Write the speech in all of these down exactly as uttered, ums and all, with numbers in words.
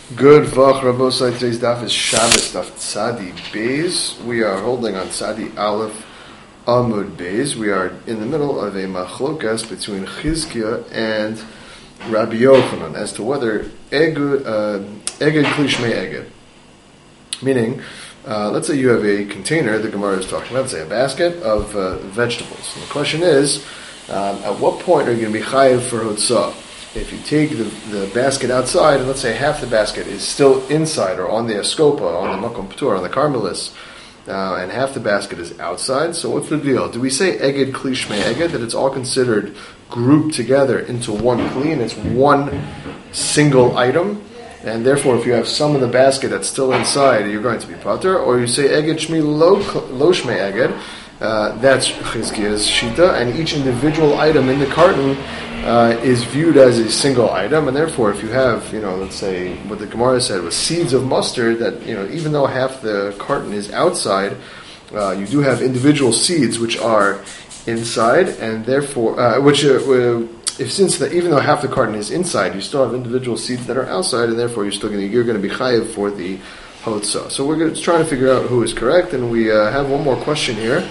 Good Vach Rabosai. Today's daf is Shabbos daf Tzadi Beis. We are holding on Tzadi Aleph Amud Beis. We are in the middle of a machlokas between Chizkiah and Rabbi Yochanan as to whether Eged uh, Eged Klishmei Eged. Meaning, uh, let's say you have a container, the Gemara is talking about, let's say a basket of uh, vegetables. And the question is, um, at what point are you going to be chayiv for Hotzah? If you take the, the basket outside, and let's say half the basket is still inside, or on the Escopa, on the Makom P'tur, on the Carmelis, uh, and half the basket is outside, so what's the deal? Do we say Eged Kli Shmei Eged, that it's all considered grouped together into one Kli, and it's one single item, and therefore if you have some of the basket that's still inside, you're going to be Pater, or you say Eged Shmi Lo, lo Shmei Eged, uh, that's Chizkiah's Shita, and each individual item in the carton Uh, is viewed as a single item, and therefore, if you have, you know, let's say what the Gemara said was seeds of mustard, that, you know, even though half the carton is outside, uh, you do have individual seeds which are inside, and therefore, uh, which uh, if since that even though half the carton is inside, you still have individual seeds that are outside, and therefore you're still going to you're going to be chayiv for the hotzah. So we're going to try to figure out who is correct, and we uh, have one more question here.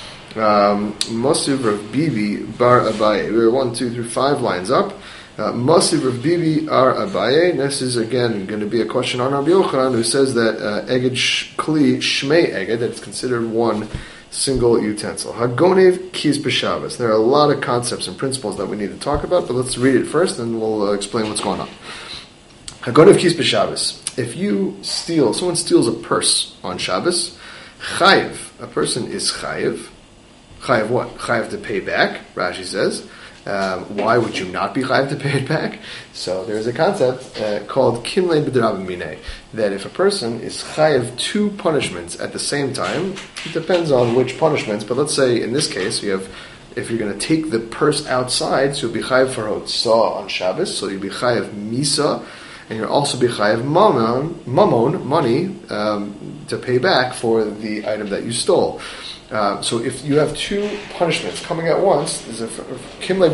Masiv Rav Bibi Bar Abaye. We're one, two, three, five lines up. Masiv Rav Bibi Ar Abaye. This is again going to be a question on Rabbi Yochanan, who says that uh, Eged Kli Shmei Eged, that it's considered one single utensil. Hagonev Kis B'Shabbos. There are a lot of concepts and principles that we need to talk about, but let's read it first, and we'll uh, explain what's going on. Hagonev Kis B'Shabbos. If you steal, someone steals a purse on Shabbos, Chayiv. A person is Chayiv. Chayav what? Chayav to pay back, Rashi says. Um, why would you not be chayav to pay it back? So there's a concept uh, called kimlei b'derabim minei, that if a person is chayav two punishments at the same time, it depends on which punishments, but let's say in this case, you have, if you're going to take the purse outside, so you'll be chayav for hotzah on Shabbos, so you'll be chayav misa, and you'll also be chayav mamon, mamon, money, um, to pay back for the item that you stole. Uh, so if you have two punishments coming at once, Kimlei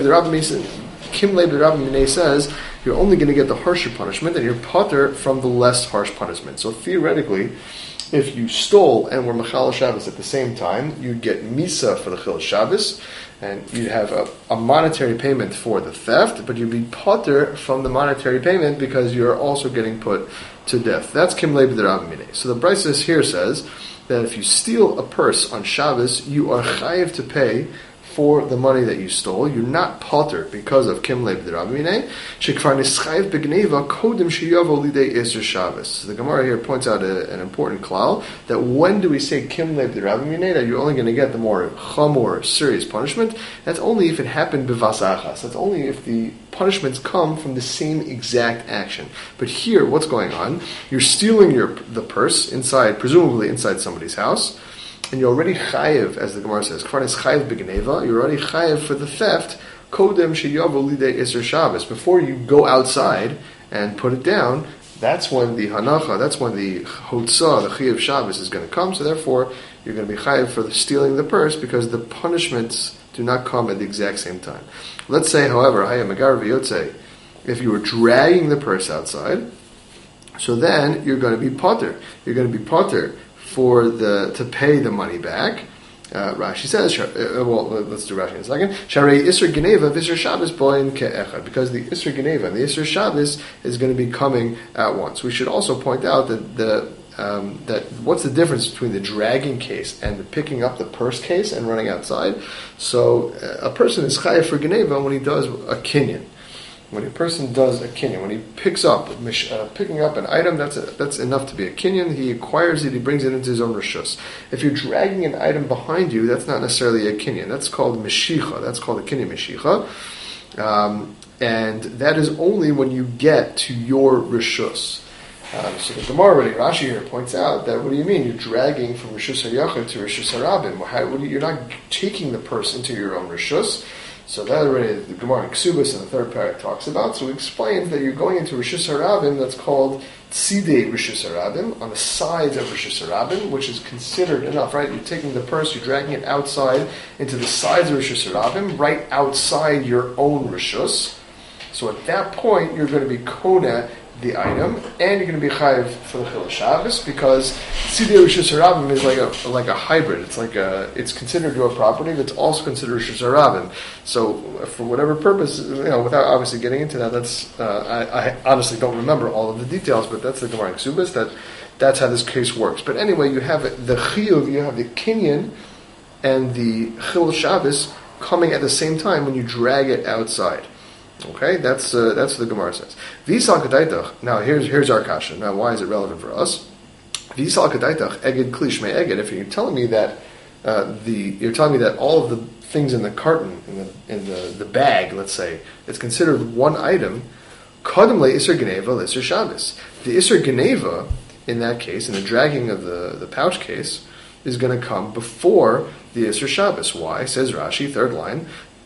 B'Rabbi says you're only going to get the harsher punishment, and you're pater from the less harsh punishment. So theoretically, if you stole and were Mechal Shabbos at the same time, you'd get Misa for the Chil Shabbos, and you'd have a, a monetary payment for the theft, but you'd be pater from the monetary payment because you're also getting put to death. That's Kimlei B'Rabbi. So the Brisa here says that if you steal a purse on Shabbos, you are chayiv to pay for the money that you stole. You're not pater because of kimlei b'derabimine. Shekvar nischayiv b'gneva kodim sheyavo lidei iser Shabbos. The Gemara here points out a, an important klal, that when do we say kimlei b'derabimine, that you're only going to get the more chamor, serious punishment? That's only if it happened b'vasachas. That's only if the punishments come from the same exact action. But here, what's going on? You're stealing your the purse inside, presumably inside somebody's house, and you're already chayiv, as the Gemara says, kvar nischayiv b'gneva, you're already chayiv for the theft, kodem sheyavo lidei iser Shabbos. Before you go outside and put it down, that's when the hanacha, that's when the hotzah, the chayiv Shabbos is going to come, so therefore you're going to be chayiv for the stealing the purse, because the punishments do not come at the exact same time. Let's say, however, hayam agar v'yotzei, if you were dragging the purse outside, so then you're going to be pater. You're going to be pater for the to pay the money back. Uh, Rashi says, uh, well, let's do Rashi in a second. Sharei Isser Geneva v'Isser Shabbos boin ke'echad, because the Isser Geneva and the Isser Shabbos is going to be coming at once. We should also point out that the um, that what's the difference between the dragging case and the picking up the purse case and running outside. So uh, a person is chayav for Geneva when he does a kinyan. When a person does a kinyan, when he picks up, uh, picking up an item, that's a, that's enough to be a kinyan. He acquires it, he brings it into his own rishus. If you're dragging an item behind you, that's not necessarily a kinyan. That's called meshicha. That's called a kinyan meshicha. Um, and that is only when you get to your rishus. Um, so the Gemara already, Rashi here points out that, what do you mean? You're dragging from rishus hayachid to rishus harabim. How, what do you, you're not taking the purse into your own rishus. So that already the Gemara in Ksubas in the third parak talks about. So we explained that you're going into Rishus Harabim, that's called Tzidei Rishus Harabim, on the sides of Rishus Harabim, which is considered enough, right? You're taking the purse, you're dragging it outside into the sides of Rishus Harabim, right outside your own Rishus. So at that point, you're going to be kona the item, and you're going to be chayiv for the Chil Shabbos, because Tzidei Rishus Harabim is like a like a hybrid. It's like a it's considered your property, but it's also considered Rishus Harabim. So for whatever purpose, you know, without obviously getting into that, that's uh, I, I honestly don't remember all of the details, but that's the Gemara in Ksubas, that that's how this case works. But anyway, you have the chiyuv, you have the kinyan, and the Chil Shabbos coming at the same time when you drag it outside. Okay, that's uh, that's what the Gemara says. V'isal kadaitach. Now here's here's our kasha. Now why is it relevant for us? V'isal kadaitach eged klish me eged. If you're telling me that uh, the you're telling me that all of the things in the carton in the in the, the bag, let's say, it's considered one item. Kadam le iser geneva l'isser Shabbos. The iser geneva in that case, in the dragging of the, the pouch case, is going to come before the iser Shabbos. Why? Says Rashi, third line.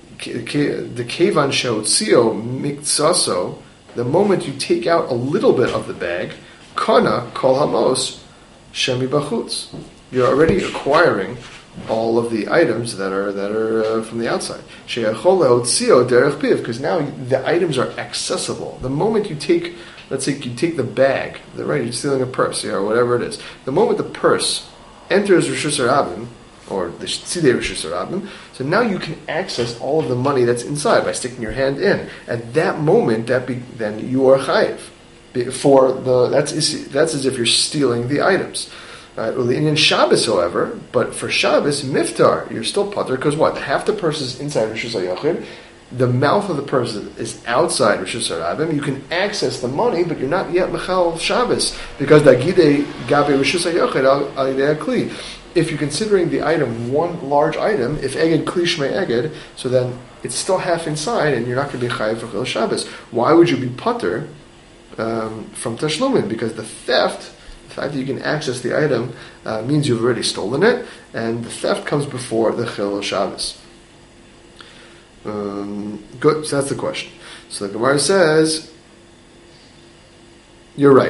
The kevan sheotzio miktsaso, the moment you take out a little bit of the bag, kana kol hamos shemi bachutz. You're already acquiring all of the items that are that are uh, from the outside. She'achol leotzio derech piv, because now the items are accessible. The moment you take, let's say you take the bag, the, right? You're stealing a purse, yeah, or whatever it is. The moment the purse enters Rishus Harabim, or the Tzidei Rishus Harabim, so now you can access all of the money that's inside by sticking your hand in. At that moment, that be, then you are chayiv. For the that's that's as if you're stealing the items. Right? Well, in Shabbos, however, but for Shabbos miftar, you're still pater, because what? Half the purse is inside Rishus HaYachid, the mouth of the purse is outside Rishus Harabim. You can access the money, but you're not yet mechal Shabbos, because dagide gabe Rishus HaYachid al yidei kli. If you're considering the item one large item, if eged klish me eged, so then it's still half inside, and you're not going to be chayiv for Chil Shabbos. Why would you be pater um, from tashlumin? Because the theft, the fact that you can access the item, uh, means you've already stolen it, and the theft comes before the Chil Shabbos. Um, good. So that's the question. So the Gemara says, you're right.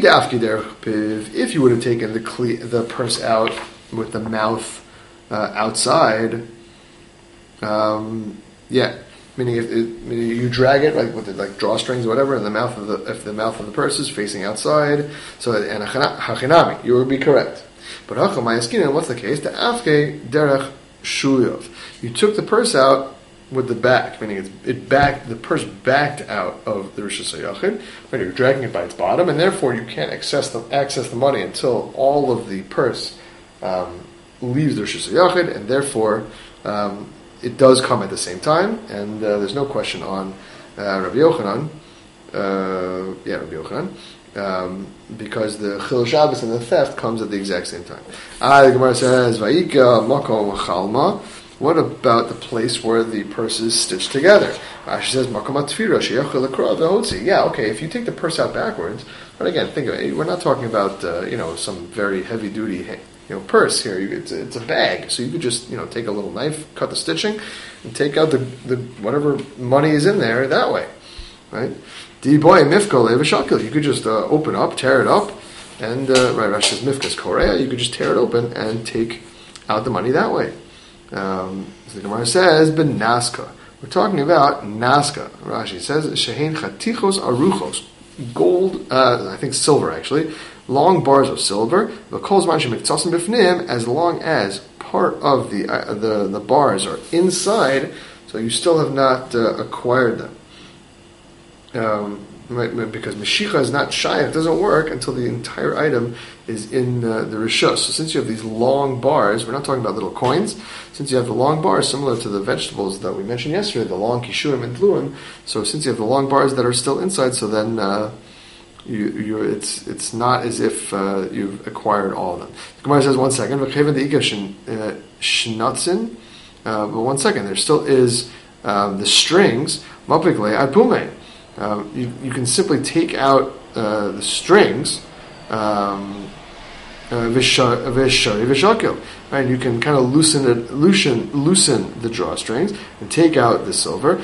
If you would have taken the cle- the purse out with the mouth uh, outside, um, yeah, meaning if it, meaning you drag it like with the, like drawstrings or whatever, and the mouth of the if the mouth of the purse is facing outside, so and hachinami, you would be correct. But hachamayaskina, what's the case? The afke derech shuyov. You took the purse out with the back, meaning it's, it backed, the purse backed out of the Rishus HaYachid, right? You're dragging it by its bottom, and therefore you can't access the access the money until all of the purse um, leaves the Rishus HaYachid, and therefore um, it does come at the same time, and uh, there's no question on uh, Rabbi Yochanan, uh, yeah, Rabbi Yochanan, um, because the Chil Shabbos and the theft comes at the exact same time. Ah, the Gemara says, Vayika makom chalma. What about the place where the purse is stitched together? Uh, she says, yeah, okay, if you take the purse out backwards, but again, think of it, we're not talking about, uh, you know, some very heavy-duty, you know, purse here. It's a, it's a bag, so you could just, you know, take a little knife, cut the stitching, and take out the, the whatever money is in there that way, right? You could just uh, open up, tear it up, and, uh, right, Rashi says, mifkas korea, you could just tear it open and take out the money that way. Um, so the Gemara says, "Ben naska." We're talking about naska. Rashi says, "Shehein chatichos aruchos," gold, uh, I think silver actually, long bars of silver. As long as part of the uh, the the bars are inside, so you still have not uh, acquired them. Um, because Mashiach is not shy, it doesn't work until the entire item is in uh, the Rishus. So since you have these long bars, we're not talking about little coins, since you have the long bars similar to the vegetables that we mentioned yesterday, the long kishurim and tluim, so since you have the long bars that are still inside, so then uh, you, you, it's it's not as if uh, you've acquired all of them. The Gemara says, one second, uh, but one second, there still is uh, the strings, mapikle apume. Um, you, you can simply take out uh, the strings, um, uh, right? You can kind of loosen it, loosen, loosen the drawstrings and take out the silver.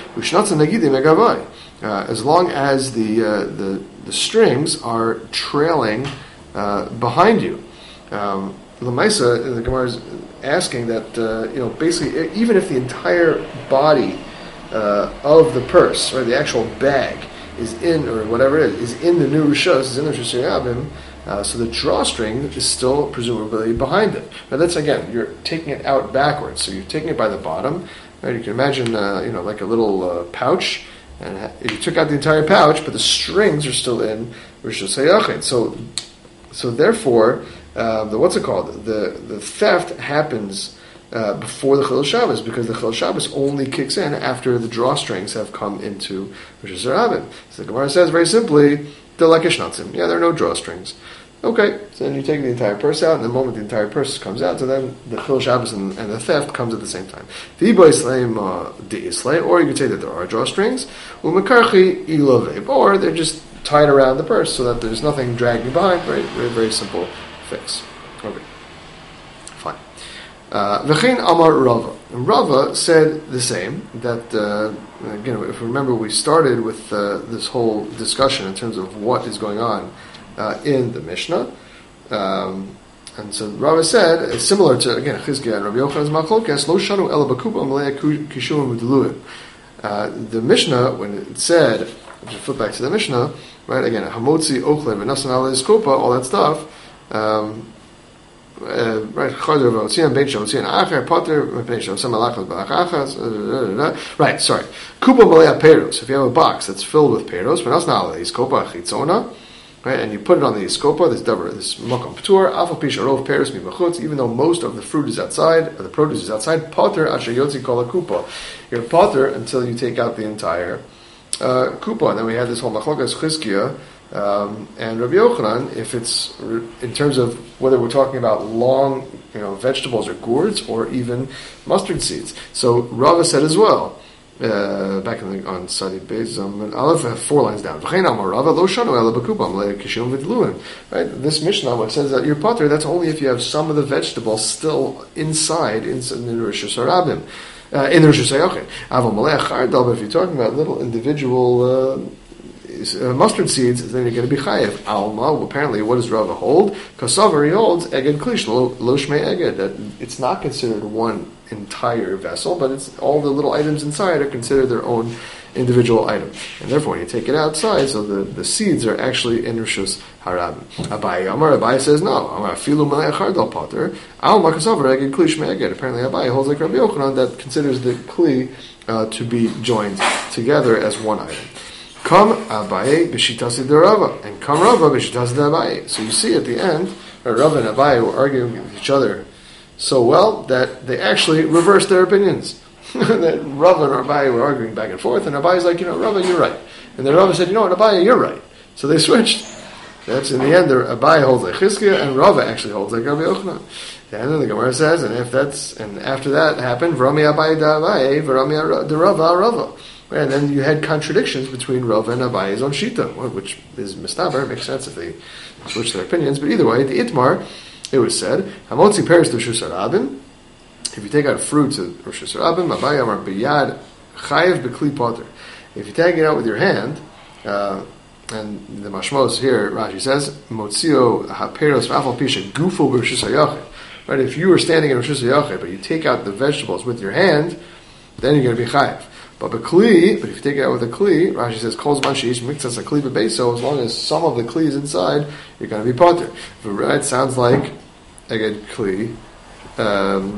Uh, as long as the uh, the the strings are trailing uh, behind you. Um, The Gemara is asking that uh, you know basically even if the entire body uh, of the purse, right, the actual bag, is in, or whatever it is, is in the new Rishos, is in the Rishos Yarabim, uh, so the drawstring is still presumably behind it. Now that's, again, you're taking it out backwards, so you're taking it by the bottom, right? You can imagine, uh, you know, like a little uh, pouch, and ha- you took out the entire pouch, but the strings are still in Rishos Hayachid. So, so therefore, uh, the what's it called? The the theft happens Uh, before the Chilul Shabbos, because the Chilul Shabbos only kicks in after the drawstrings have come into Rosh Hashanah. So the Gemara says very simply, they're like Ishnatzim. Yeah, there are no drawstrings. Okay, so then you take the entire purse out, and the moment the entire purse comes out, so then the Chilul Shabbos and, and the theft comes at the same time. Or you could say that there are drawstrings, or they're just tied around the purse so that there's nothing dragging behind. Very, very, very simple fix. Okay. V'chein Amar Rava. Rava said the same, that, uh, again, if you remember, we started with uh, this whole discussion in terms of what is going on uh, in the Mishnah. Um, and so Rava said, uh, similar to, again, Chizkiah and Rabbi Yochanan's Machlokes, Lo shanu ela b'kupa malei kishuim v'deluim. The Mishnah, when it said, if you flip back to the Mishnah, right, again, Hamotzi, Ochle, V'nasan alei skopa, all that stuff, um, Uh, right, right, sorry. Kupa malea peros. If you have a box that's filled with peros, right, and you put it on the skopa, this davar, this makom ptur, alpha pisha rov peros mibachutz, even though most of the fruit is outside, or the produce is outside, pater asher yotzi kol kupa. You're pater until you take out the entire uh, kupa. And then we had this whole machlokas Chizkiah Um, and Rabbi Yochanan, if it's in terms of whether we're talking about long, you know, vegetables or gourds or even mustard seeds. So Rava said as well, uh, back in the, on Sadi Beis, um, and Aleph have four lines down. Right? This Mishnah, what says that you're potter, that's only if you have some of the vegetables still inside in, in the Rosh Hashanah. Uh, in the Rosh Hashanah. If you're talking about little individual uh, Uh, mustard seeds, then you're going to be chayev. Alma, well, apparently, what does Rava hold? Kasavar, he holds eged klish, lo, lo shmei eged, that it's not considered one entire vessel, but it's all the little items inside are considered their own individual item. And therefore, when you take it outside, so the, the seeds are actually in Rishus Harabim. Abai Amar, Abai says no. Amar filu malei chardal potter. Alma kasavar eged klish shmei eged. Apparently, Abai holds like Rabbi Yochanan that considers the kli uh, to be joined together as one item. Come Abaye b'shitasi de Rava, and come Rava b'shitasi de Abaye. So you see at the end, Rava and Abaye were arguing with each other so well that they actually reversed their opinions. That Rava and Abaye were arguing back and forth, and Abaye's like, you know, Rava, you're right. And then Rava said, you know what, Abaye, you're right. So they switched. That's in the end, Abaye holds like Chizkiah, and Rava actually holds like Rabbi Yochanan. And then the Gemara says, and if that's, and after that happened, V'rami Abaye da Abaye, V'rami de Rava Rava. And then you had contradictions between Rava and Abaye's own Shita, which is mistaber, makes sense if they switch their opinions. But either way, the Itmar, it was said, Hamotzi peres to Rosh Hashanah. If you take out fruits of Rosh Hashanah, Abaye Amar biyad chayev b'kli potter. If you take it out with your hand, uh, and the Mashmos here, Rashi says, Motzio haperos v'afal pisha gufo b'Rosh Hashanah. Right, if you were standing in Rosh Hashanah, but you take out the vegetables with your hand, then you're going to be chayev. But kli, but if you take it out with a kli, Rashi says, "Kol zman sheish miktzas a kli bebeso." As long as some of the kli is inside, you're going to be potter. It sounds like eged kli. Um,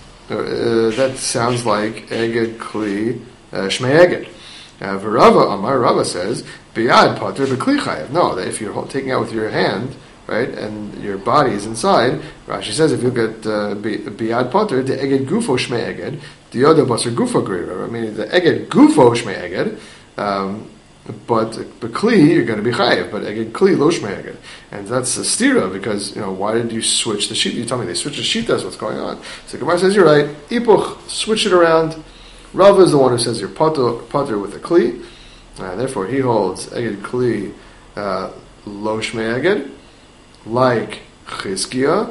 uh, that sounds like eged kli shmei eged. V'Rava Amar Rava says, "Biyad potter b'kli chayev." No, that if you're taking out with your hand, right, and your body is inside, Rashi says, if you get uh, biyad potter, the eged gufo shmei eged. The other basar gufo greater. I mean, the eged gufo shmei eged, um, but the kli you're going to be chayev, but eged kli lo shmei eged, and that's a stira because you know why did you switch the sheet? You tell me they switched the sheet. That's what's going on. So Gemara says you're right. Ipuch, switch it around. Rava is the one who says you're potter, potter with a kli, and therefore he holds eged kli uh, lo shmei eged, like Chizkiah.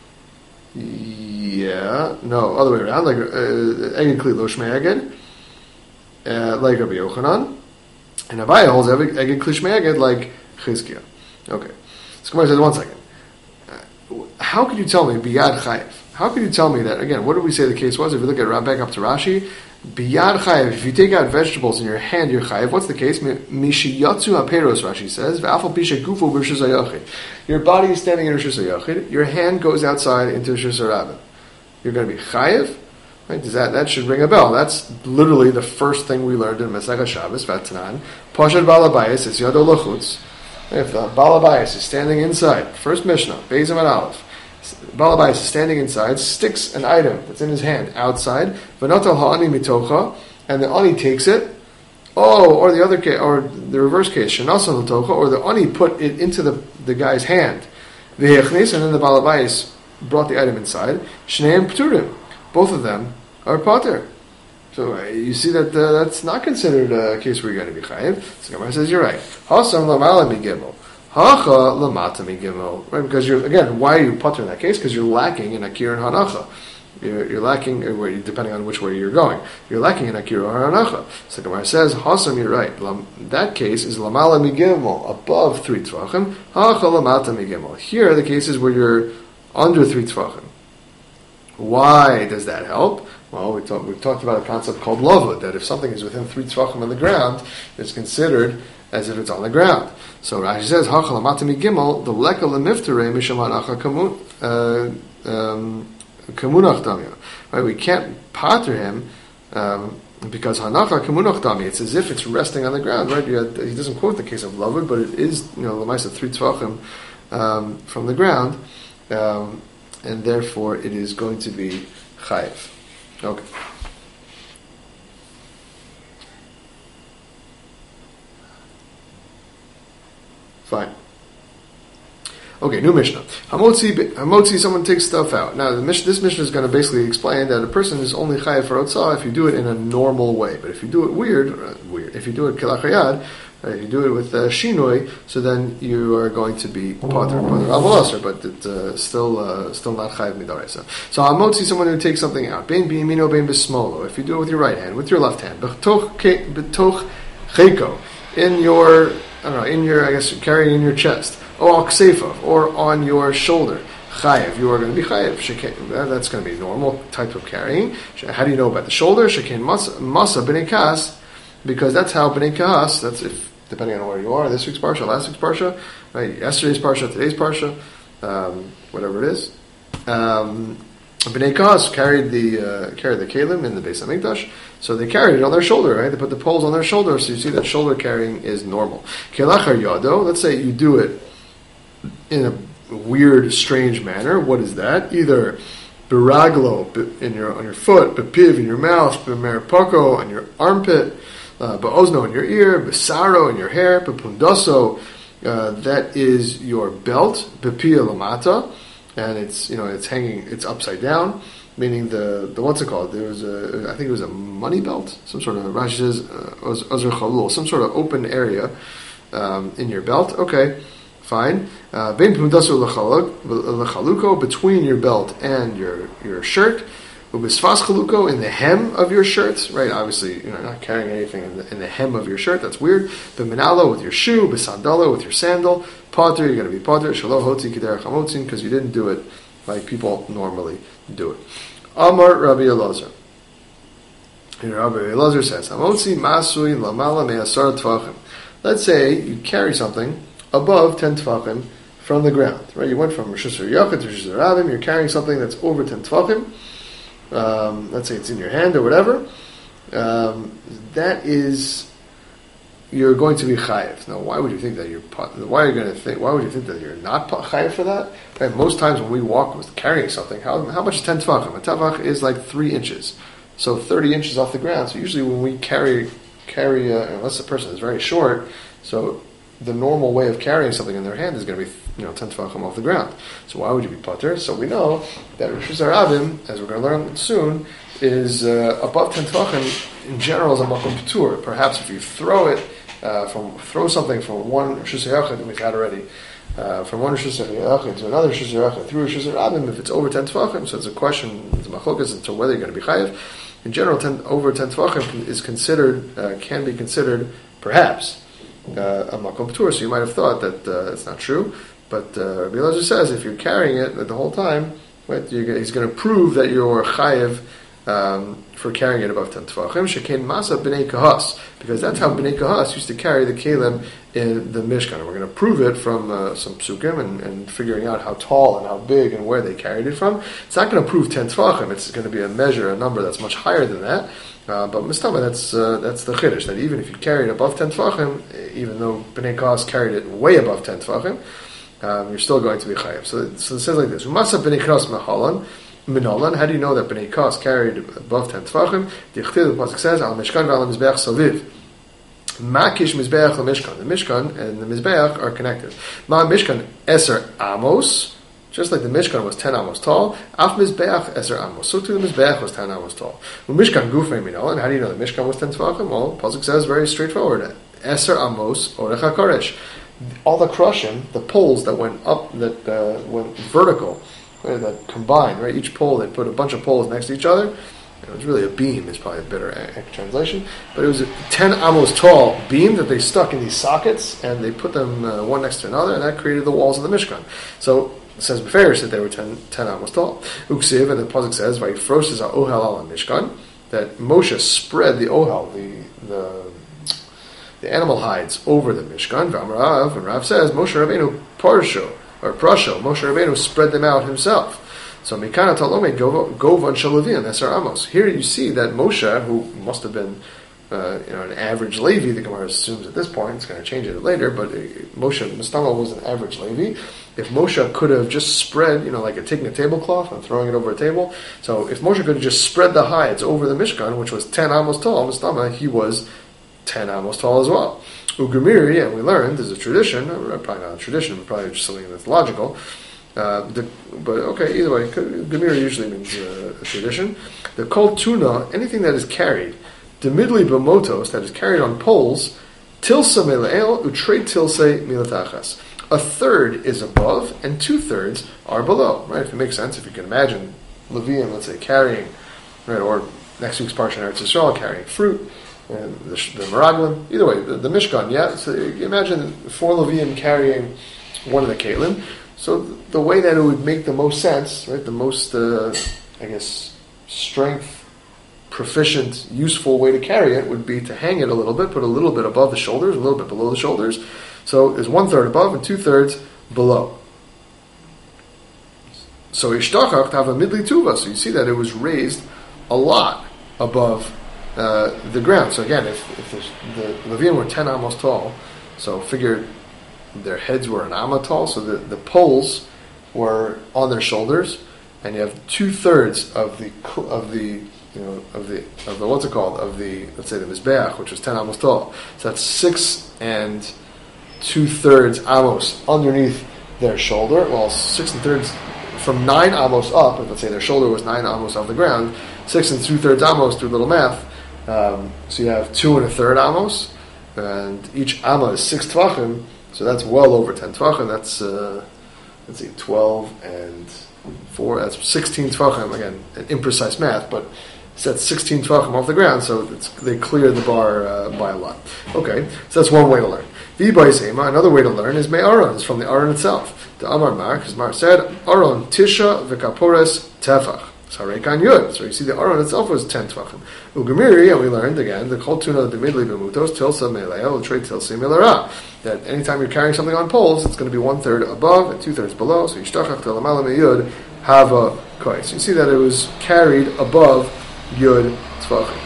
Yeah, no, other way around, like Eged Kli Lo Shmei Eged, like Rabbi Yochanan, and Abaye holds Eged Kli Shmei Eged like Chizkiah. Okay, so Gemara says, one second. Uh, how could you tell me Biyad Chayev? How could you tell me that, again, what did we say the case was? If you look at back up to Rashi, Biyad chayev. If you take out vegetables in your hand, you're chayev. What's the case? Mishiyatzu haperos, Rashi says. V'afal pisha gufu b'rishus hayachid. Your body is standing in rishus hayachid. Your hand goes outside into rishus harabim. You're going to be chayev. Right? Does that that should ring a bell? That's literally the first thing we learned in Masechah Shabbos. Vatanan Pashad Balabayis is Yado Lachutz. If the Balabayis is standing inside, first Mishnah, Beizim and Aleph, Balabayis is standing inside, sticks an item that's in his hand outside. V'notal ha'ani mitocha, and the ani takes it. Oh, or the other case, or the reverse case, Shanasan l'tocha, or the ani put it into the the guy's hand. V'hechnis, and then the Balabayis brought the item inside. Shneim pturim. Both of them are pater. So uh, you see that uh, that's not considered a case where you're going to be chayiv. So Gemara says you're right. Hasam lamala migimel, hacha lamata migimel. Right? Because you're again, why are you pater in that case? Because you're lacking in akir and hanacha. You're, you're lacking, depending on which way you're going. You're lacking in akir or hanacha. So Gemara says hasam, you're right. Lam, that case is lamala migimel, above three tvachim. Hacha lamata migimel. Here the case is where you're under three tvachim. Why does that help? Well, we talk, we've talked about a concept called lavud, that if something is within three tvachim on the ground, it's considered as if it's on the ground. So Rashi says, "Hachal amatami gimel the leka lemifterei mishamanacha kamunach damya." Right? We can't pater him um, because hanacha kamunach damya. It's as if it's resting on the ground. Right? Had, he doesn't quote the case of lavud, but it is, you know, lemaisa three tvachim um, from the ground. Um, and therefore it is going to be chayiv. Okay. Fine. Okay, new Mishnah. Hamotzi, hamotzi, someone takes stuff out. Now, the Mishnah, this Mishnah is going to basically explain that a person is only chayiv for otzah if you do it in a normal way. But if you do it weird, uh, weird, if you do it kilachayad, Uh, you do it with uh, shinoi, so then you are going to be pater pater avolaser, but it's uh, still uh, still not chayiv midaresa. So hamotzi, someone who takes something out. Bein biyamino, bein b'smolo. If you do it with your right hand, with your left hand, b'toch cheko, in your I don't know, in your I guess carrying in your chest, or kseifav, or on your shoulder. Chayiv, you are going to be chayiv. That's going to be normal type of carrying. How do you know about the shoulder? Sheken masa b'nei kas. Because that's how B'nai Kahas, that's if, depending on where you are, this week's Parsha, last week's Parsha, right, yesterday's Parsha, today's Parsha, um, whatever it is. Um, B'nai Kahas carried the, uh, carried the Kalim in the Beis HaMikdash, so they carried it on their shoulder, right? They put the poles on their shoulder, so you see that shoulder carrying is normal. Kelachar Yado, let's say you do it in a weird, strange manner. What is that? Either Biraglo in your, on your foot, Bepiv in your mouth, B'merpako on your armpit, Uh, Ba'ozno in your ear, B'saro in your hair, B'pundoso, uh, that is your belt, B'pia lamata, and it's, you know, it's hanging, it's upside down, meaning the, the what's it called? There was a, I think it was a money belt, some sort of, Rashi says, uh, Ozer Chalul, some sort of open area um, in your belt. Okay, fine. Bein Pundoso l'chaluko, between your belt and your, your shirt, Ubisfas chaluko, in the hem of your shirt, right? Obviously, you know, not carrying anything in the, in the hem of your shirt. That's weird. B'minalo, with your shoe. B'sandalo, with your sandal. Pater, you're going to be pater. Shalo hotzi kiderech hamotzin, because you didn't do it like people normally do it. Amar Rabbi Elazar. And Rabbi Elazar says, Hamotzi masui lamala me'asar tvachim. Let's say you carry something above ten tvachim from the ground, right? You went from Rishus Yachid to Rishus Rabim. You're carrying something that's over ten tvachim. Um, let's say it's in your hand or whatever, um, that is, you're going to be chayiv. Now, why would you think that you're? Why are you going to think? Why would you think that you're not chayiv for that? Right? Most times when we walk with carrying something, how how much is ten tvachim? A tavach is like three inches, so thirty inches off the ground. So usually when we carry carry, uh, unless the person is very short, so the normal way of carrying something in their hand is going to be, you know, ten tefachim off the ground. So why would you be pater? So we know that Rishus Harabim, as we're going to learn soon, is uh, above ten tefachim in general is a makom patur. Perhaps if you throw it uh, from throw something from one Rishus Harabim that we've had already, uh, from one Rishus Harabim to another Rishus Harabim through Rishus Harabim, if it's over ten tefachim, so it's a question, it's a machlokas as to whether you're going to be chayiv. In general, ten, over ten tefachim is considered, uh, can be considered, perhaps, Uh, a makom patur, so you might have thought that uh, it's not true, but uh, Rabbi Elazar says if you're carrying it the whole time, right, you're, he's going to prove that you're chayiv um, for carrying it above ten tefachim. Shekain masa b'nei kahas, because that's how b'nei kahas used to carry the kelim in the Mishkan. And we're going to prove it from uh, some psukim and, and figuring out how tall and how big and where they carried it from. It's not going to prove ten tefachim. It's going to be a measure, a number that's much higher than that. Uh, but mistama, that's uh, that's the chiddush, that even if you carry it above ten tefachim, even though b'nei kahas carried it way above ten tefachim, um, you're still going to be chayav. So, so it says like this: Umasa b'nei kahas mehalan. Minolan, how do you know that Bnei Kas carried above ten tefachim? The Chtiv, the pasuk says, Al Mishkan v'al Mizbeach Saviv. Makish Mizbeach Mishkan. The Mishkan and the Mizbeach are connected. Ma Mishkan Eser Amos, just like the Mishkan was ten amos tall, Af Mizbeach Eser Amos. So too the Mizbeach was ten amos tall. Well, Mishkan Gufei Minolan, how do you know the Mishkan was ten tefachim? Well, pasuk says very straightforward. Eser Amos Orech HaKoresh. All the crushing, the poles that went up, that uh, went vertical, that combined, right? Each pole, they put a bunch of poles next to each other. It was really a beam, is probably a better a- translation. But it was a ten amos tall beam that they stuck in these sockets, and they put them uh, one next to another, and that created the walls of the Mishkan. So it says Beferish that they were ten, ten amos tall. Uksiv, and the pasuk says, "Vayifrosh is ohel al Mishkan," that Moshe spread the ohel, the the the animal hides over the Mishkan. V'amarav, and Rav says, Moshe Rabbeinu parsho. Or Prasho, Moshe Rabbeinu spread them out himself. So Mikana Talome Govan Shalavim, that's our Amos. Here you see that Moshe, who must have been uh, you know, an average Levi, the Gemara assumes at this point, it's going to change it later, but Moshe, Mustama was an average Levi. If Moshe could have just spread, you know, like a, taking a tablecloth and throwing it over a table, so if Moshe could have just spread the hides over the Mishkan, which was ten amos tall, Mustama, he was ten amos tall as well. Ugamiri, and we learned, there's a tradition, probably not a tradition, but probably just something that's logical. Uh, the, but okay, either way, Gamiri usually means uh, a tradition. The kol tuna, anything that is carried, the midli b'motos, that is carried on poles, tilsa meleel utrei tilse milatachas. A third is above, and two thirds are below. Right? If it makes sense, if you can imagine Levium, let's say, carrying, right, or next week's Parsha Eretz Yisrael carrying fruit. And the, the Meraglim, either way, the, the Mishkan, yeah. So you imagine four Levium carrying one of the Kalim. So the way that it would make the most sense, right, the most, uh, I guess, strength, proficient, useful way to carry it would be to hang it a little bit, put a little bit above the shoulders, a little bit below the shoulders. So there's one third above and two thirds below. So Ishtachach to have a midli tuva. So you see that it was raised a lot above Uh, the ground. So again, if, if the, the Levium were ten amos tall, so figure their heads were an amma tall, so the, the poles were on their shoulders, and you have two thirds of the of the you know of the of the what's it called of the let's say the mizbeach, which was ten amos tall. So that's six and two thirds amos underneath their shoulder. Well, six and thirds from nine amos up. If let's say their shoulder was nine amos off the ground, six and two thirds amos. Do a little math. Um, so you have two and a third amos, and each amma is six tvachim, so that's well over ten tvachim. That's uh, let's see, twelve and four. That's sixteen tvachim. Again, imprecise math, but it's at sixteen tvachim off the ground, so it's, they clear the bar uh, by a lot. Okay, so that's one way to learn. V'baisema, another way to learn is me'aron, is from the aron itself. The Amar Mar, because Mar said, aron tisha v'kapores tefach. Sarekan Yud. So you see the Aron itself was ten tvachim. Ugamiri, and we learned again, the Kol Tuna the Midli B'mutos, Tilsa Meleo, Trade Tilsa Milara. That anytime you're carrying something on poles, it's going to be one third above and two thirds below. So Yishtachach Telamala Yud Hava Koi. So you see that it was carried above Yud Tvachim.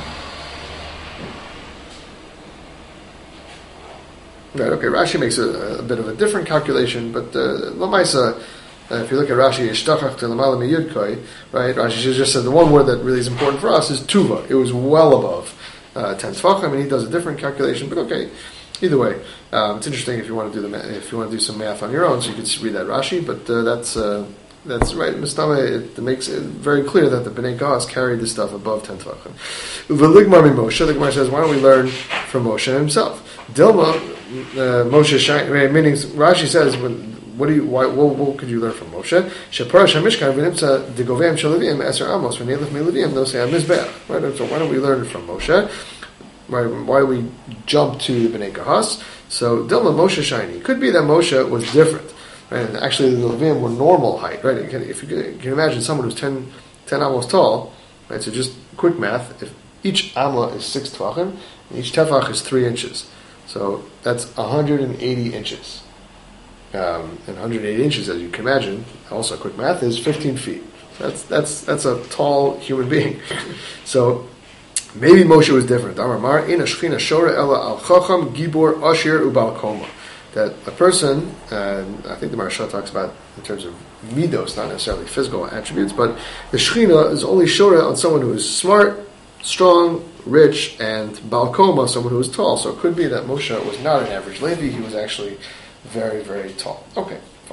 Right, okay, Rashi makes a, a bit of a different calculation, but uh, Lamaisa, Uh, if you look at Rashi, Ishtachach Telamala Miyud Koi, right? Rashi just said the one word that really is important for us is Tuva. It was well above uh, ten Tfachim. I mean, he does a different calculation, but okay. Either way, um, it's interesting if you want to do the ma- if you want to do some math on your own, so you could read that Rashi. But uh, that's uh, that's right. Mistama, it makes it very clear that the Bnei Gauss carried this stuff above ten Tfachim. Uveligmar mi Moshe. The Gemara says, why don't we learn from Moshe himself? Dilma uh, Moshe Shine. Meaning, Rashi says when. What do you? Why? What, what could you learn from Moshe? Sheparash Hamishkan v'nimtza degoveim shalavim eser amos v'neilach milavim no say mizbeach. Right. So why don't we learn from Moshe? Why, why do we jump to the Bnei Kahas? So Dilma Moshe shiny. Could be that Moshe was different. Right. And actually, the Levim were normal height. Right. You can, if you can, you can imagine someone who's ten, ten amos tall. Right. So just quick math, if each amla is six tvachim, and each tefach is three inches. So that's one hundred eighty inches. Um, and one hundred eighty inches, as you can imagine, also quick math, is fifteen feet. That's that's that's a tall human being. So maybe Moshe was different. Amar Mar in Shechina Shora Ela Al Chacham Gibor Ashir Ubal Koma. That a person, and I think the Maharsha talks about in terms of midos, not necessarily physical attributes, but the Shechina is only Shora on someone who is smart, strong, rich, and Bal Koma, someone who is tall. So it could be that Moshe was not an average Levi; he was actually very, very tall. Okay, fine.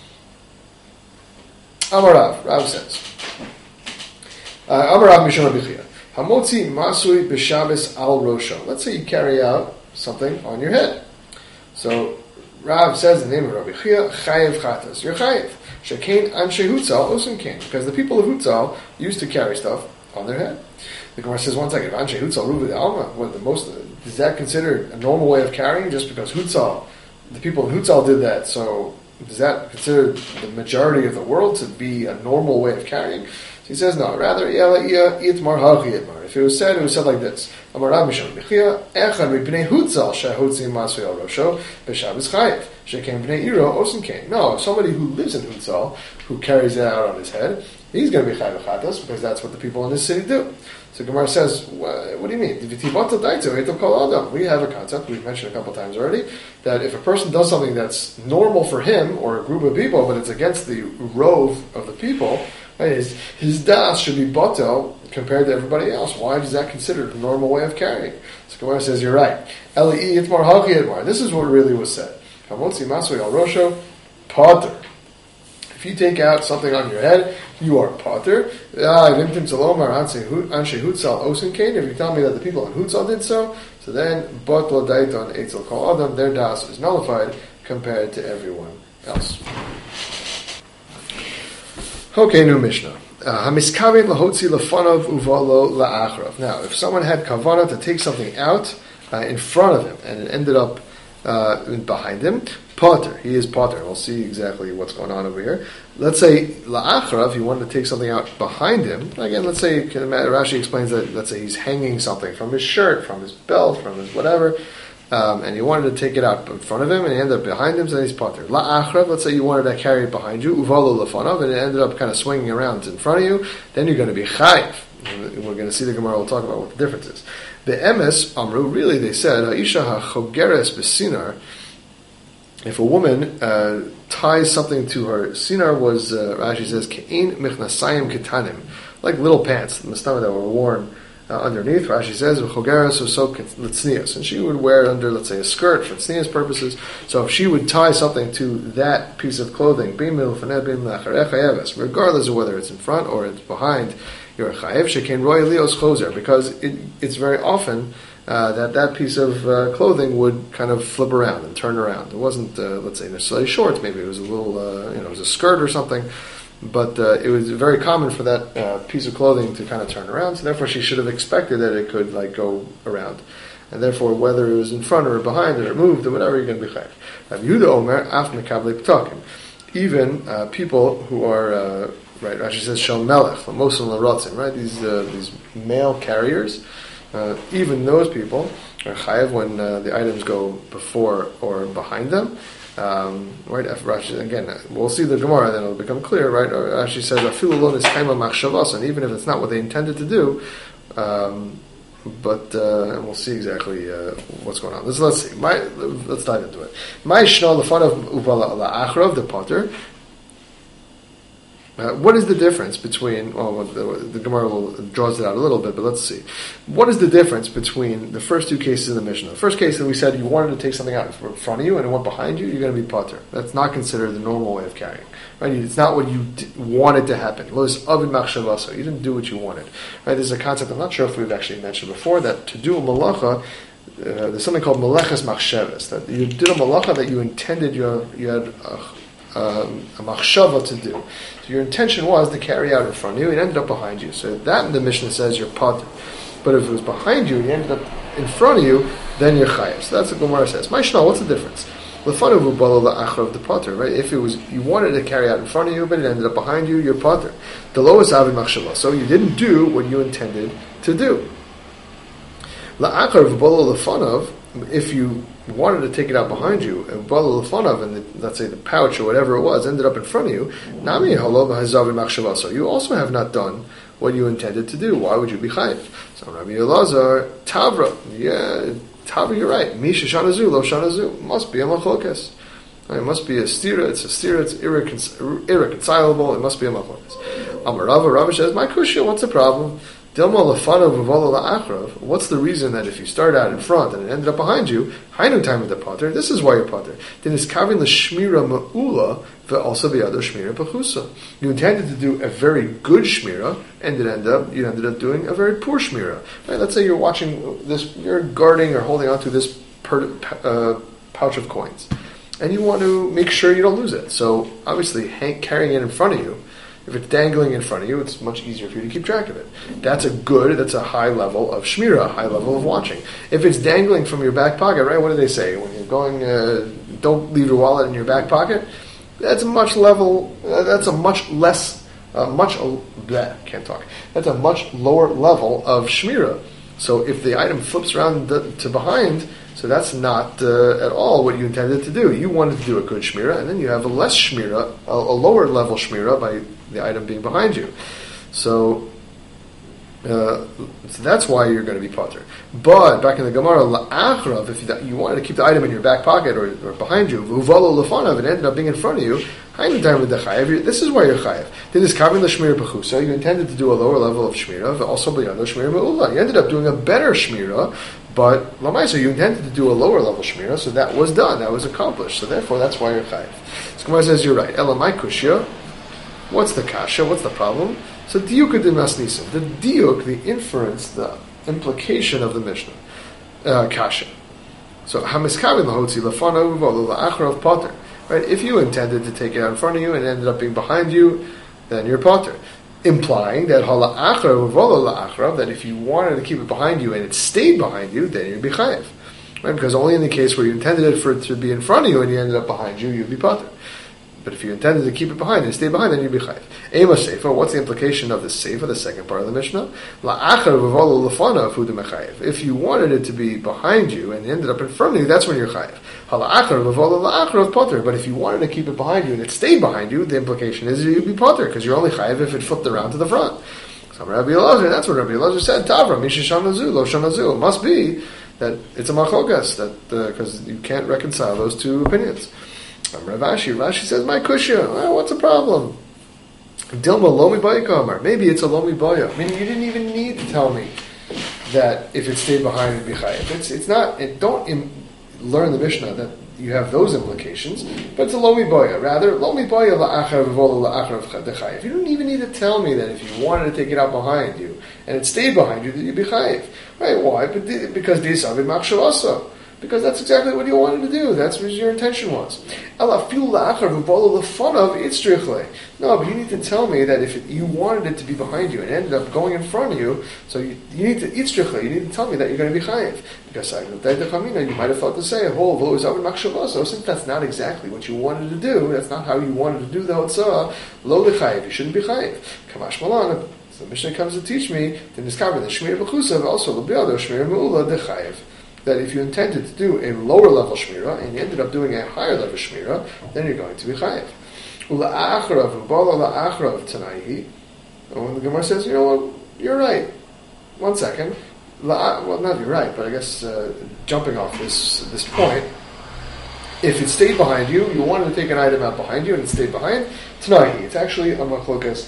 Amar Rav, Rav says, uh, Amar Rav Mishon Rabbi Chia, Hamotzi Masui B'Shabbos Al Rosho. Let's say you carry out something on your head. So Rav says in the name of Rabbi Chia, Chayev Chatas. You're Chayev. Shekein Anshe Hutzal Osun Kein. Because the people of Hutzal used to carry stuff on their head. The Gemara says, one second, Anshe Hutzal Ruva Alma. What the most? Is that considered a normal way of carrying? Just because Hutzal, the people of Hutzal did that, so is that considered the majority of the world to be a normal way of carrying? So he says, no, rather, itmar hachi itmar. If it was said, it was said like this. Amar Rav Mishon Bechia, echad mipnei Hutzal shehotzim masvei al rosho b'Shabbos chayev shekem bnei iro osin kein. No, somebody who lives in Hutzal, who carries it out on his head, he's going to be chayev chatas because that's what the people in this city do. So Gemara says, what do you mean? We have a concept, we've mentioned a couple times already, that if a person does something that's normal for him or a group of people, but it's against the rove of the people, right, his, his das should be batel compared to everybody else. Why is that considered a normal way of carrying? So Gemara says, you're right. This is what really was said. If you take out something on your head, you are potter. If you tell me that the people in Hutzal did so, so then botlo daiton etzel kol adam, their das is nullified compared to everyone else. Okay, new Mishnah. Hamiskaven lahotzi lefanav uvalo laachrav. Now, if someone had kavana to take something out uh, in front of him and it ended up uh, behind him, potter, he is potter. We'll see exactly what's going on over here. Let's say la'achrav, he wanted to take something out behind him. Again, let's say Rashi explains that. Let's say he's hanging something from his shirt, from his belt, from his whatever, um, and he wanted to take it out in front of him, and he ended up behind him. So he's potter. La'achrav, let's say you wanted to carry it behind you, uvalo lefanav, and it ended up kind of swinging around in front of you. Then you're going to be chayiv. We're going to see the Gemara will talk about what the difference is. The emes amru, really they said ha'isha ha'chogeres b'sinar. If a woman uh, ties something to her, sinar was, uh, Rashi says, ke'in michnasayim ketanim, like little pants, the mastama that were worn uh, underneath. Rashi says, v'chogeres uso l'tznias, and she would wear it under, let's say, a skirt for tznias purposes. So if she would tie something to that piece of clothing, regardless of whether it's in front or it's behind, you're chayev shekein roy lios chozer, because it, it's very often Uh, that that piece of uh, clothing would kind of flip around and turn around. It wasn't, uh, let's say, necessarily shorts. Maybe it was a little, uh, you know, it was a skirt or something. But uh, it was very common for that uh, piece of clothing to kind of turn around. So therefore, she should have expected that it could like go around. And therefore, whether it was in front or behind or it moved or whatever, you're going to be chayav. Rav Yehuda Omer af mekabli p'takim. Even uh, people who are uh, right, Rashi says shel melech, mosul l'rotzim, right? These uh, these male carriers. Uh, even those people are chayav when uh, the items go before or behind them. Um, right? Rashi, again, we'll see the Gemara, then it'll become clear, right? Rashi says, "Afilu lo nischayma machshavas," and even if it's not what they intended to do, um, but uh, and we'll see exactly uh, what's going on. Let's let's see. My, let's dive into it. My shnal the fun of uvala la'achrav the potter. Uh, what is the difference between, well, the, the Gemara will, draws it out a little bit, but let's see. What is the difference between the first two cases in the Mishnah? The first case that we said you wanted to take something out in front of you and it went behind you, you're going to be potter. That's not considered the normal way of carrying. Right? It's not what you d- wanted to happen. Lo is avid machshavasa. You didn't do what you wanted. Right? There's a concept, I'm not sure if we've actually mentioned before, that to do a malacha, uh, there's something called meleches machshavas, that you did a malacha that you intended you, had, you had a, um, a machshava to do. So your intention was to carry out in front of you, it ended up behind you. So that in the Mishnah says you're potter. But if it was behind you and you ended up in front of you, then you're chayav. So that's what Gemara says. My shnal, what's the difference? Lefanav ubalo la'achrav the potter, right? If it was you wanted to carry out in front of you, but it ended up behind you, you're potter. The lowest avid machshava. So you didn't do what you intended to do. La'achar v'bolo lefanov, if you wanted to take it out behind you, and bolo lefanov, and the, let's say the pouch or whatever it was ended up in front of you, nami halo b'hazavi machshava. So you also have not done what you intended to do. Why would you be chayiv? So Rabbi Elazar, Tavra, yeah, Tavra, you're right. Misha shanazu, lo shanazu, must be a machlokas. It must be a stira. It's a stira. It's irrecon- irreconcilable. It must be a machlokas. Amar Rava, Rava says, my kushya, what's the problem? Dilma lefanav v'vola la'achrav. What's the reason that if you start out in front and it ended up behind you, hainu time of the potter? This is why you're potter. Then it's kavin l'shmira ma'ula, but also the other shmira pachusa. You intended to do a very good shmira, and it ended up you ended up doing a very poor shmira. Right? Let's say you're watching this, you're guarding or holding onto this per, uh, pouch of coins, and you want to make sure you don't lose it. So obviously, hang, carrying it in front of you. If it's dangling in front of you, it's much easier for you to keep track of it. That's a good, that's a high level of shmira, a high level of watching. If it's dangling from your back pocket, right, what do they say? When you're going, uh, don't leave your wallet in your back pocket, that's a much level, uh, that's a much less, uh, much, uh, bleh, can't talk. That's a much lower level of shmira. So if the item flips around the, to behind, so that's not uh, at all what you intended to do. You wanted to do a good shmira, and then you have a less shmira, a, a lower level shmira by the item being behind you. So, uh, so that's why you're going to be potter. But back in the Gemara, la'achrav, if you, you wanted to keep the item in your back pocket or, or behind you, v'uvalo lefanav, it ended up being in front of you. This is why you're chayav. Then is kavin l'shmira pechusa. You intended to do a lower level of shmira, but also b'yado shmira me'ula. You ended up doing a better shmira, but lamaisa, you intended to do a lower level shmira, so that was done, that was accomplished. So therefore, that's why you're chayav. So Gemara says you're right. Elamai kushya. What's the kasha? What's the problem? So diuk dimas nisim. The diuk, the inference, the implication of the Mishnah. Uh, kasha. So hamiskavin lahotzi lafanav v'lo la'achrav potter. Right? If you intended to take it out in front of you and it ended up being behind you, then you're potter. Implying that hala'achrav v'lo la'achrav, that if you wanted to keep it behind you and it stayed behind you, then you'd be chayiv. Right? Because only in the case where you intended it for it to be in front of you and you ended up behind you, you'd be potter. But if you intended to keep it behind and stay behind, then you'd be chayiv. Ema seifa, what's the implication of the seifa, the second part of the Mishnah? La'achar v'volo lefanav hu demechayiv. If you wanted it to be behind you and it ended up in front of you, that's when you're chayiv. Hala'achar v'volo la'achar potter. But if you wanted to keep it behind you and it stayed behind you, the implication is you'd be potter, because you're only chayiv if it flipped around to the front. So Rabbi Elazar, that's what Rabbi Elazar said. Tavra, misha shanazu, lo shanazu. It must be that it's a machogas, that because uh, you can't reconcile those two opinions. Ravashi, Rashi says, my kushya, well, what's the problem? Dilma lomi baya kamar. Maybe it's a lomi baya. I mean, you didn't even need to tell me that if it stayed behind it'd be chayiv. It's it's not. It, don't im, learn the Mishnah that you have those implications, but it's a lomi baya. Rather, lomi baya la'achar v'vola la'achar v'chayiv. You don't even need to tell me that if you wanted to take it out behind you and it stayed behind you, that you'd be chayiv. Right? Why? But because disavid machshavasa. Because that's exactly what you wanted to do. That's what your intention was. No, but you need to tell me that if it, you wanted it to be behind you and it ended up going in front of you, so you, you need to itzrichle, you need to tell me that you're going to be chayiv. Because you might have thought to say, oh, since that's not exactly what you wanted to do, that's not how you wanted to do the hotzah, lo lechayiv, you shouldn't be chayiv. Kamash malan, so the Mishnah comes to teach me, then discover the shmir b'chusav, also the b'yado shmir me'ula dechayiv. That if you intended to do a lower level shmira and you ended up doing a higher level shmira, then you're going to be chayiv. Ula'achrav, ubala la'achrav tanaihi. And when the Gemara says, you know what, you're right. One second. La, well, not you're right, but I guess uh, jumping off this this point, if it stayed behind you, you wanted to take an item out behind you and it stayed behind, tanaihi. It's actually a machlokas.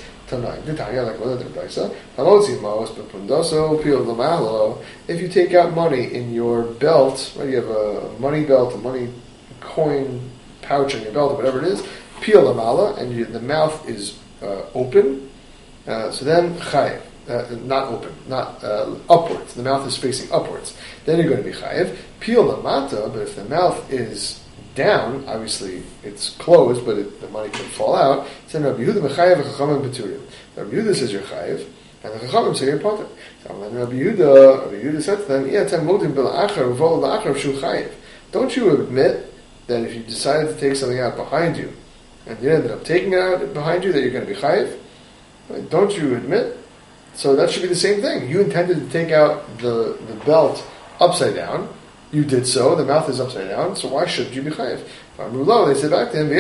If you take out money in your belt, right, you have a money belt, a money coin pouch in your belt, or whatever it is, peel lamala, and you, the mouth is uh, open, uh, so then chayiv, uh, not open, not uh, upwards. The mouth is facing upwards. Then you're going to be chayiv. Peel lamata, but if the mouth is down, obviously it's closed, but it, the money can fall out. So Rabbi Yehuda mechayev v'chachamim beturim. Rabbi Yehuda says you're chayev, and the chachamim say you're potter. So when Rabbi Yehuda, Rabbi Yehuda said to them, "Iatem modim b'la'achar v'vol la'achar shu chayev." Don't you admit that if you decided to take something out behind you, and you ended up taking it out behind you, that you're going to be chayev? Don't you admit So that should be the same thing. You intended to take out the, the belt upside down. You did so. The mouth is upside down. So why shouldn't you be chayiv? They said back to him,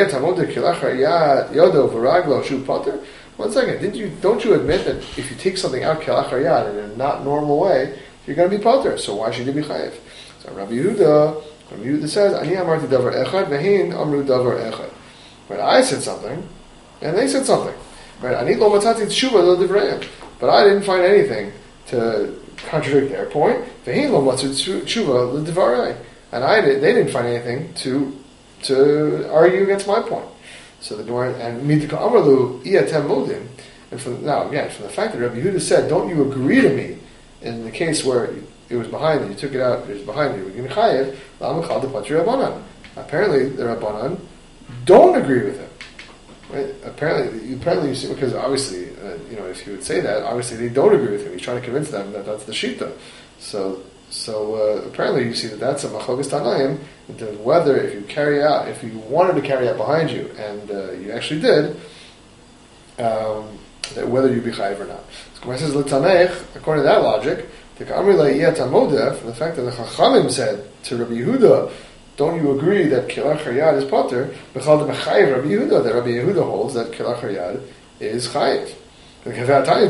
one second, didn't you, don't you admit that if you take something out kilachar yad in a not normal way, you're going to be potter? So why should you be chayiv? So Rabbi Yehuda, Rabbi Yehuda says, Ani amarti davar echad, vehin amru davar echad. Right, I said something, and they said something. Right, Ani lo matzati tshuva lo divrayim. But I didn't find anything to contradict their point. Vehin lo matzati tshuva lo divrayim. And I did, they didn't find anything to to argue against my point. So the Gemara, and midika amalu iatem modim. And from now again, from the fact that Rabbi Yehuda said, "Don't you agree to me?" In the case where it was behind you, you took it out, it was behind you. We're going to chayev. Lamachal de patri rabbanan. Apparently, the rabbanan don't agree with him. Right? Apparently, apparently, you see, because obviously, uh, you know, if you would say that, obviously they don't agree with him. He's trying to convince them that that's the shita. So, so uh, apparently, you see that that's a machlokas tanaim. Into whether if you carry out, if you wanted to carry out behind you, and uh, you actually did, um, that whether you be chayiv or not. So Gemara says l'tamech, according to that logic, the kamri la'iyat amodeh, from the fact that the Chachamim said to Rabbi Yehuda, don't you agree that kilachar yad is potter? B'chal de mechayiv Rabbi Yehuda, that Rabbi Yehuda holds that kilachar yad is chayiv. Everybody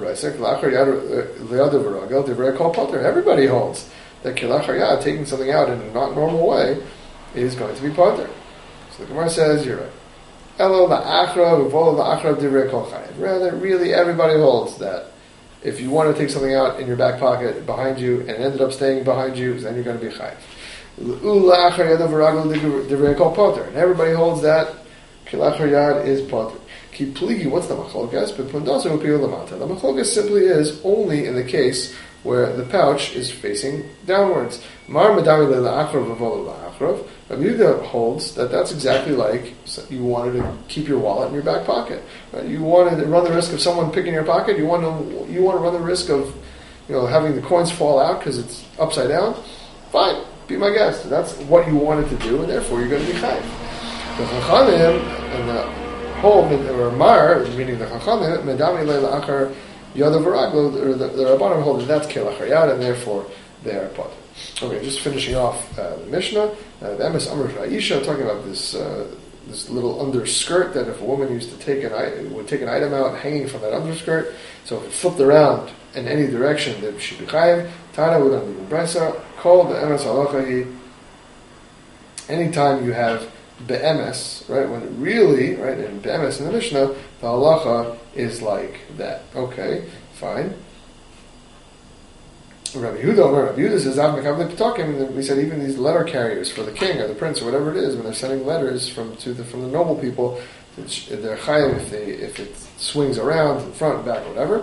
holds that kilachar yad, taking something out in a not normal way, is going to be potter. So the Gemara says, you're right. Elo la'achra, uvolo la'achra divrei kol chayiv. Rather, really everybody holds that if you want to take something out in your back pocket behind you and it ended up staying behind you, then you're going to be chayiv. And everybody holds that kilachar yad is potter. Ki pligi, what's the machlokas? But pundasu upir lamata. The machlokas simply is only in the case where the pouch is facing downwards. Mar medami le'achrav v'volo la'achrav. Rabbi Yehuda holds that that's exactly like you wanted to keep your wallet in your back pocket. Right? You wanted to run the risk of someone picking your pocket. You want to you want to run the risk of you know having the coins fall out because it's upside down. Fine, be my guest. That's what you wanted to do, and therefore you're going to be chayiv. The Chachamim and the whole or Mar, meaning the Chachamim, medami le'achar yadav v'raglo, or the, the Rabbanim hold that that's kilachar yad, and therefore they are potter. Okay, just finishing off uh, the Mishnah, uh, the Emes Amr Aisha, talking about this uh, this little underskirt that if a woman used to take an item, would take an item out hanging from that underskirt, so if it flipped around in any direction, then she'd be chayiv. Tana would undo bresa. Called the Emes halacha. Anytime you have be'emes, right, when it really, right, in be'emes in the Mishnah, the halacha is like that. Okay, fine. Rabbi Yehuda, Rabbi Yehuda says, and we said even these letter carriers for the king or the prince or whatever it is, when they're sending letters from to the from the noble people, they're chayiv if they if it swings around in front, back, whatever.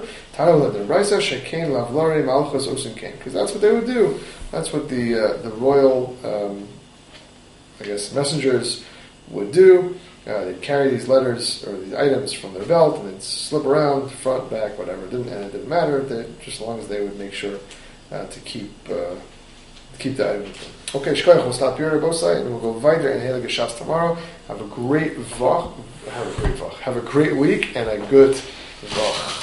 Because that's what they would do. That's what the uh, the royal, um, I guess, messengers would do. Uh, they'd carry these letters or these items from their belt and they'd slip around, front, back, whatever. It didn't, and it didn't matter. They, just as long as they would make sure uh, to keep uh, to keep the item. Okay, shkoyach, we'll stop here at both sides and we'll go weiter in Heilige Shas tomorrow. Have a great vach. Have a great vach. Have a great week and a good vach.